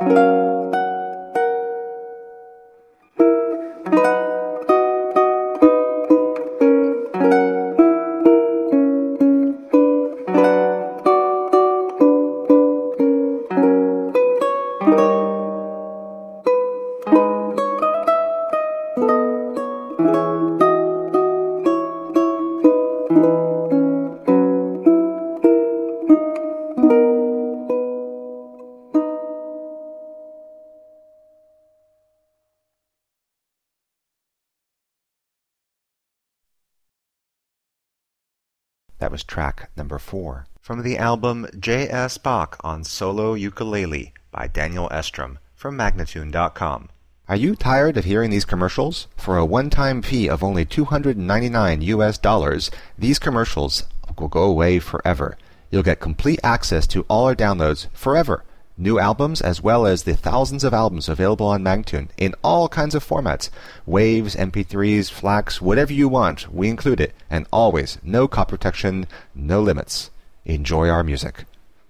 That was track number 4 from the album J.S. Bach on Solo Ukulele by Daniel Estrom from Magnatune.com. Are you tired of hearing these commercials? For a one-time fee of only $299, these commercials will go away forever. You'll get complete access to all our downloads forever. New albums as well as the thousands of albums available on Magnatune in all kinds of formats. Waves, MP3s, FLACs, whatever you want, we include it. And always, no copy protection, no limits. Enjoy our music.